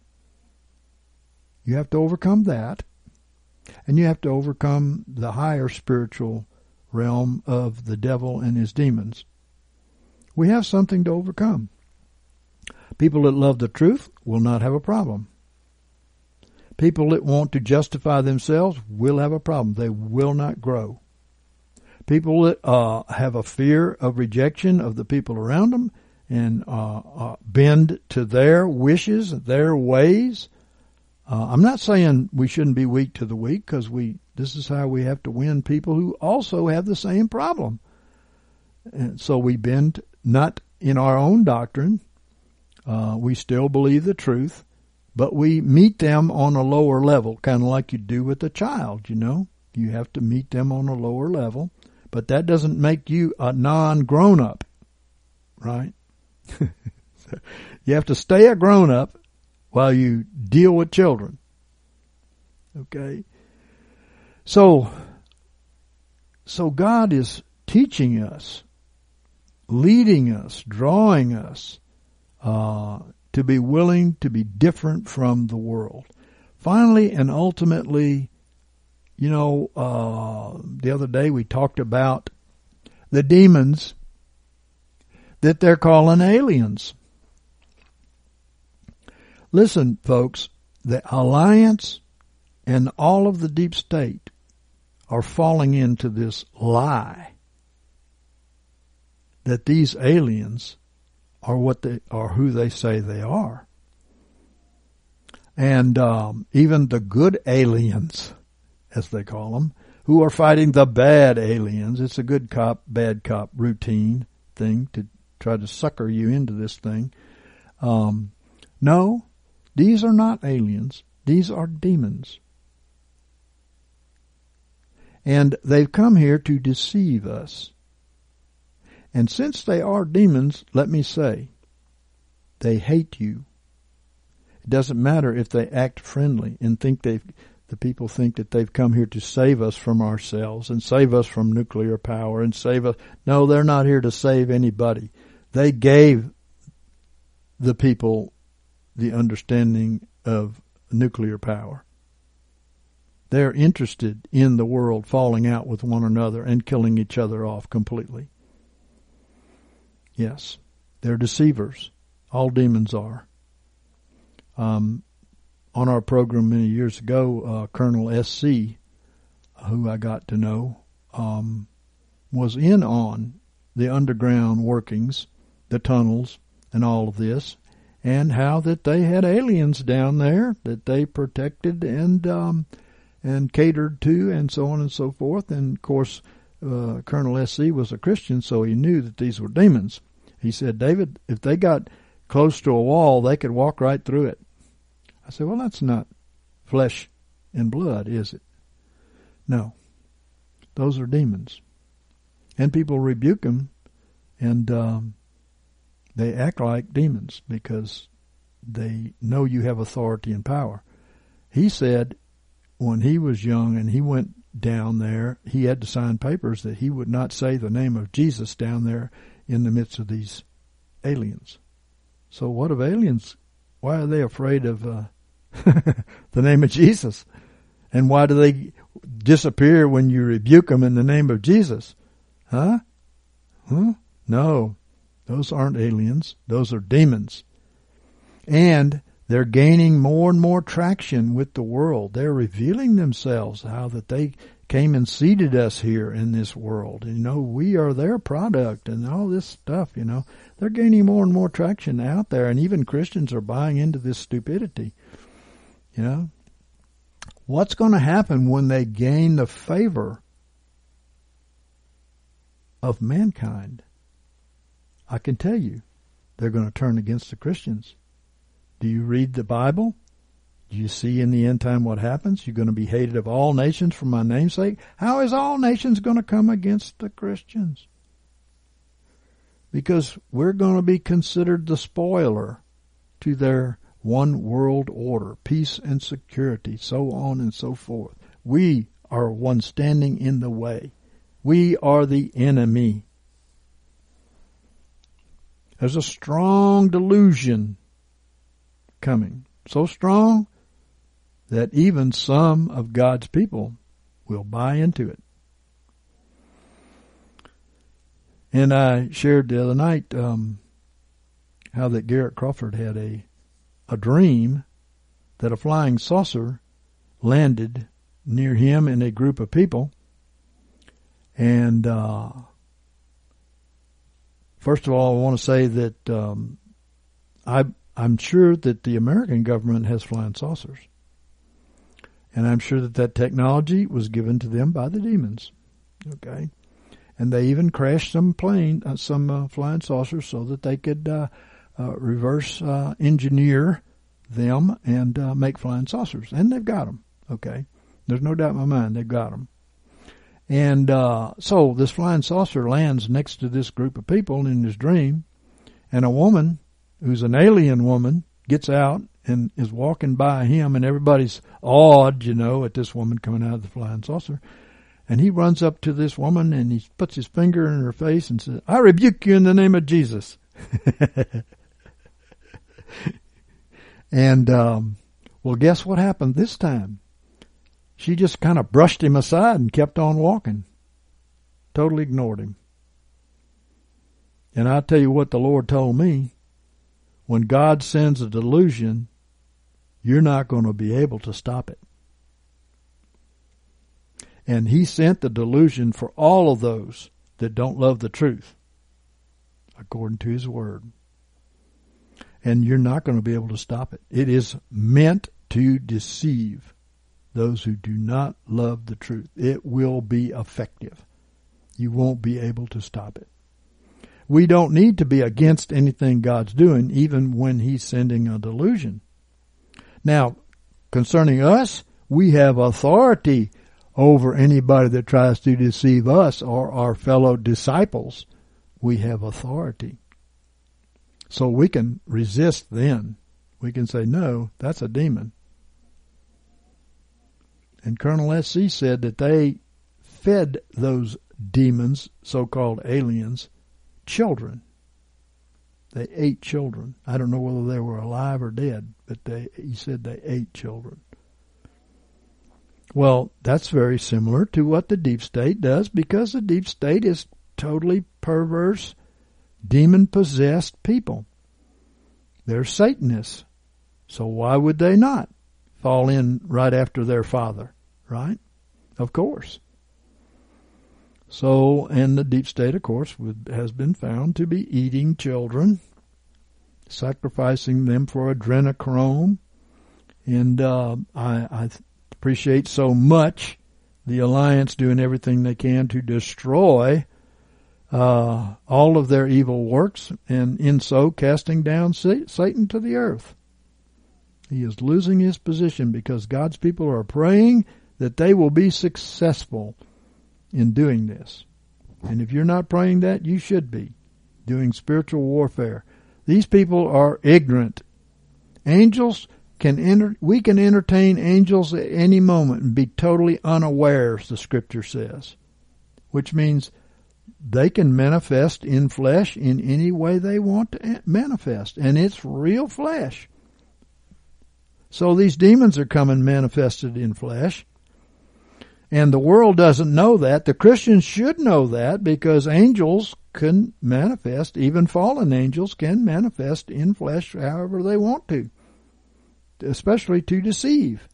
You have to overcome that, and you have to overcome the higher spiritual realm of the devil and his demons. We have something to overcome. People that love the truth will not have a problem. People that want to justify themselves will have a problem. They will not grow. People that have a fear of rejection of the people around them and bend to their wishes, their ways. I'm not saying we shouldn't be weak to the weak, because this is how we have to win people who also have the same problem. And so we bend not in our own doctrine. We still believe the truth, but we meet them on a lower level, kind of like you do with a child, you know. You have to meet them on a lower level, but that doesn't make you a non-grown-up, right? You have to stay a grown-up while you deal with children, okay? So God is teaching us, leading us, drawing us to be willing to be different from the world. Finally and ultimately, you know, the other day we talked about the demons that they're calling aliens. Listen, folks, the alliance and all of the deep state are falling into this lie that these aliens are what they are, who they say they are. And even the good aliens, as they call them, who are fighting the bad aliens. It's a good cop, bad cop routine thing to try to sucker you into this thing. No, these are not aliens. These are demons. And they've come here to deceive us. And since they are demons, let me say, they hate you. It doesn't matter if they act friendly and the people think that they've come here to save us from ourselves and save us from nuclear power and save us. No, they're not here to save anybody. They gave the people the understanding of nuclear power. They're interested in the world falling out with one another and killing each other off completely. Yes, they're deceivers. All demons are. On our program many years ago, Colonel S.C., who I got to know, was in on the underground workings, the tunnels, and all of this, and how that they had aliens down there that they protected and catered to, and so on and so forth. And of course, Colonel S.C. was a Christian, so he knew that these were demons. He said, David, if they got close to a wall, they could walk right through it. I said, well, that's not flesh and blood, is it? No. Those are demons. And people rebuke them, and they act like demons because they know you have authority and power. He said when he was young and he went down there, he had to sign papers that he would not say the name of Jesus down there in the midst of these aliens. So what of aliens? Why are they afraid of the name of Jesus? And why do they disappear when you rebuke them in the name of Jesus? Huh? No, those aren't aliens. Those are demons. And they're gaining more and more traction with the world. They're revealing themselves, how that they came and seeded us here in this world. You know, we are their product and all this stuff, you know. They're gaining more and more traction out there, and even Christians are buying into this stupidity, you know. What's going to happen when they gain the favor of mankind? I can tell you, they're going to turn against the Christians. Do you read the Bible? Do you see in the end time what happens? You're going to be hated of all nations for my name's sake. How is all nations going to come against the Christians? because we're going to be considered the spoiler to their one world order, peace and security, so on and so forth. We are one standing in the way. We are the enemy. There's a strong delusion coming, so strong that even some of God's people will buy into it. And I shared the other night how that Garrett Crawford had a dream that a flying saucer landed near him and a group of people. And first of all, I want to say that I'm sure that the American government has flying saucers. And I'm sure that technology was given to them by the demons. Okay? And they even crashed some flying saucers so that they could reverse engineer them and make flying saucers. And they've got them. Okay? There's no doubt in my mind they've got them. And so this flying saucer lands next to this group of people in his dream, and a woman who's an alien woman gets out and is walking by him, and everybody's awed, at this woman coming out of the flying saucer. And he runs up to this woman and he puts his finger in her face and says, "I rebuke you in the name of Jesus." And, well, guess what happened this time? She just kind of brushed him aside and kept on walking. Totally ignored him. And I'll tell you what the Lord told me. When God sends a delusion, you're not going to be able to stop it. And he sent the delusion for all of those that don't love the truth, according to his word. And you're not going to be able to stop it. It is meant to deceive those who do not love the truth. It will be effective. You won't be able to stop it. We don't need to be against anything God's doing, even when he's sending a delusion. Now, concerning us, we have authority over anybody that tries to deceive us or our fellow disciples. We have authority. So we can resist then. We can say, no, that's a demon. And Colonel S.C. said that they fed those demons, so-called aliens, children. They ate children. I don't know whether they were alive or dead, but he said they ate children. Well, that's very similar to what the deep state does, because the deep state is totally perverse, demon-possessed people. They're Satanists. So why would they not fall in right after their father, right? Of course. So, and the deep state, of course, has been found to be eating children, sacrificing them for adrenochrome. And I appreciate so much the Alliance doing everything they can to destroy all of their evil works, and in so casting down Satan to the earth. He is losing his position because God's people are praying that they will be successful in doing this. And if you're not praying that, you should be doing spiritual warfare. These people are ignorant. Angels we can entertain angels at any moment and be totally unaware, as the scripture says, which means they can manifest in flesh in any way they want to manifest, and it's real flesh. So these demons are coming manifested in flesh, and the world doesn't know that. The Christians should know that, because angels can manifest, even fallen angels can manifest in flesh however they want to, especially to deceive.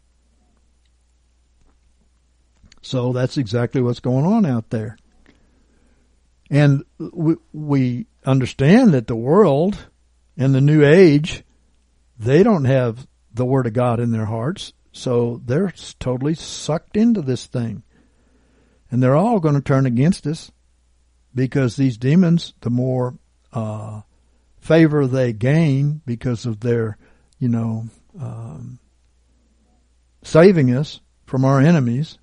So that's exactly what's going on out there. And we understand that the world and the new age, they don't have the Word of God in their hearts, so they're totally sucked into this thing. And they're all going to turn against us, because these demons, the more favor they gain because of their, saving us from our enemies,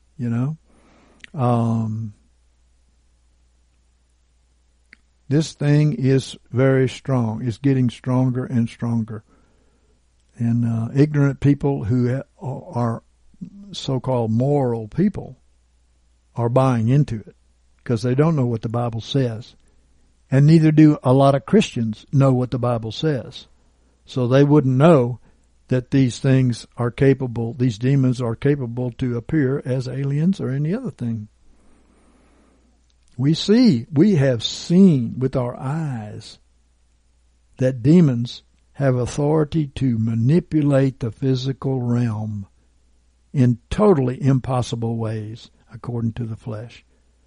This thing is very strong. It's getting stronger and stronger. And ignorant people who are so-called moral people are buying into it because they don't know what the Bible says. And neither do a lot of Christians know what the Bible says. So they wouldn't know that these things are capable, these demons are capable to appear as aliens or any other thing. We have seen with our eyes that demons have authority to manipulate the physical realm in totally impossible ways, according to the flesh.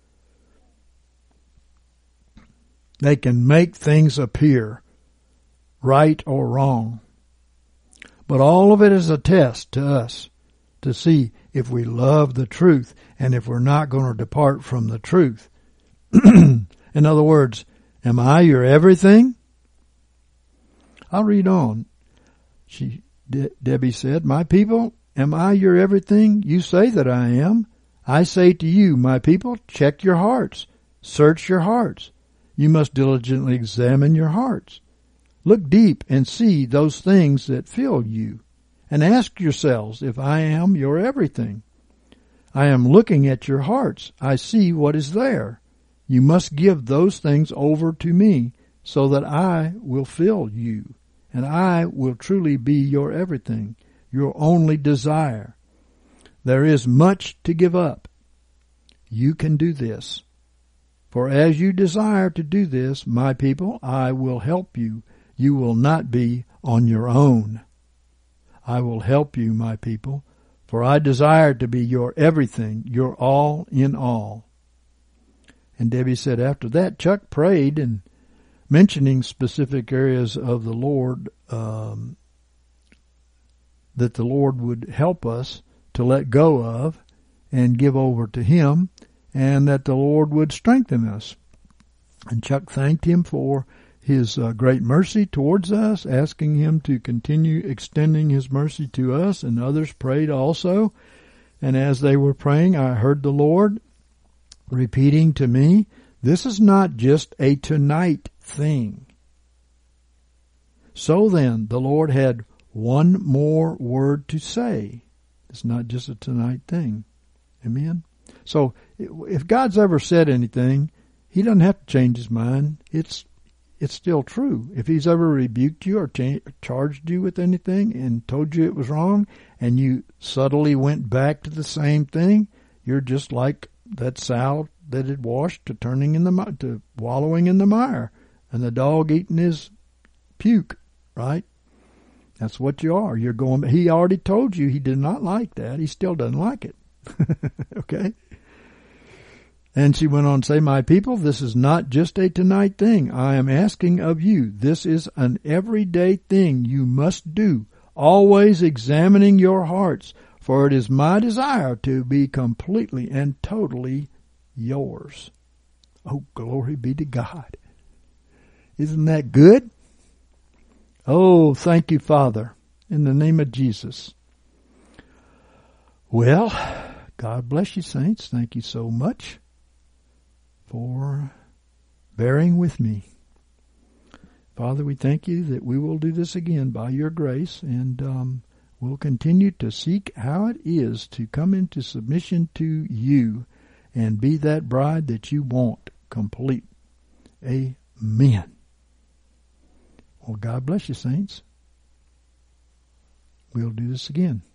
They can make things appear right or wrong. But all of it is a test to us to see if we love the truth and if we're not going to depart from the truth. In other words, am I your everything? I'll read on. Debbie said, "My people, am I your everything? You say that I am. I say to you, my people, check your hearts. Search your hearts. You must diligently examine your hearts. Look deep and see those things that fill you, and ask yourselves if I am your everything. I am looking at your hearts. I see what is there. You must give those things over to me, so that I will fill you, and I will truly be your everything, your only desire. There is much to give up. You can do this. For as you desire to do this, my people, I will help you. You will not be on your own. I will help you, my people, for I desire to be your everything, your all in all." And Debbie said after that, Chuck prayed and mentioning specific areas of the Lord, that the Lord would help us to let go of and give over to Him, and that the Lord would strengthen us. And Chuck thanked Him for His great mercy towards us, asking Him to continue extending His mercy to us, and others prayed also. And as they were praying, I heard the Lord repeating to me, "This is not just a tonight thing." So then, the Lord had one more word to say. It's not just a tonight thing. Amen? So, if God's ever said anything, He doesn't have to change His mind. It's still true. If He's ever rebuked you or charged you with anything and told you it was wrong, and you subtly went back to the same thing, you're just like that sow that had washed to wallowing in the mire, and the dog eating his puke, right? That's what you are. You're going. He already told you He did not like that. He still doesn't like it. Okay? And she went on to say, "My people, this is not just a tonight thing. I am asking of you. This is an everyday thing you must do, always examining your hearts, for it is my desire to be completely and totally yours." Oh, glory be to God. Isn't that good? Oh, thank you, Father, in the name of Jesus. Well, God bless you, saints. Thank you so much for bearing with me. Father, we thank you that we will do this again by your grace, and we'll continue to seek how it is to come into submission to you and be that bride that you want complete. Amen. Well, God bless you, saints. We'll do this again.